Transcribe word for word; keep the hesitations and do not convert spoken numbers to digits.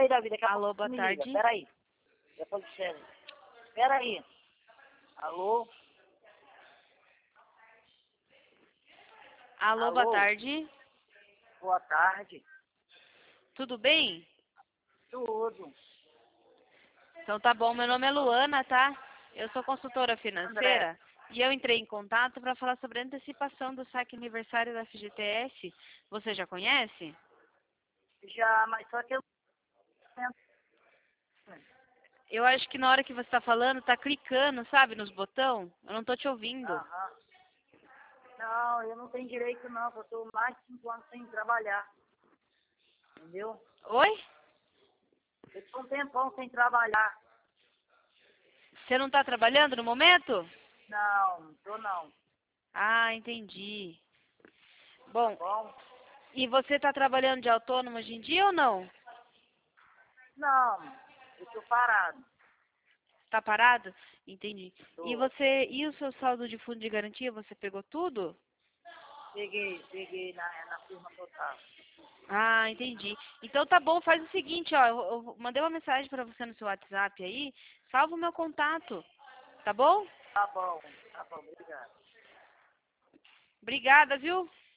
Davi, daqui a Alô, pouco boa você me tarde. liga. Peraí. Depois de sério. Peraí. Alô? Alô, Alô? boa tarde. Boa tarde. Tudo bem? Tudo. Então tá bom, meu nome é Luana, tá? Eu sou consultora André. financeira e eu entrei em contato para falar sobre a antecipação do saque aniversário da F G T S. Você já conhece? Já, mas só que eu... Eu acho que na hora que você está falando, tá clicando, sabe, nos botão. Eu não tô te ouvindo. Aham. Não, eu não tenho direito não, eu tô mais de cinco anos sem trabalhar. Entendeu? Oi? Eu tô um tempão sem trabalhar. Você não tá trabalhando no momento? Não, não tô não. Ah, entendi. Tá Bom, bom? e você tá trabalhando de autônomo hoje em dia ou não? Não, eu tô parado. Tá parado? Entendi. E Tô. você, e o seu saldo de fundo de garantia, você pegou tudo? Peguei, peguei na, na firma total. Ah, entendi. Então tá bom, faz o seguinte, ó, eu, eu mandei uma mensagem pra você no seu WhatsApp aí, salva o meu contato, tá bom? Tá bom, tá bom, obrigado. Obrigada, viu?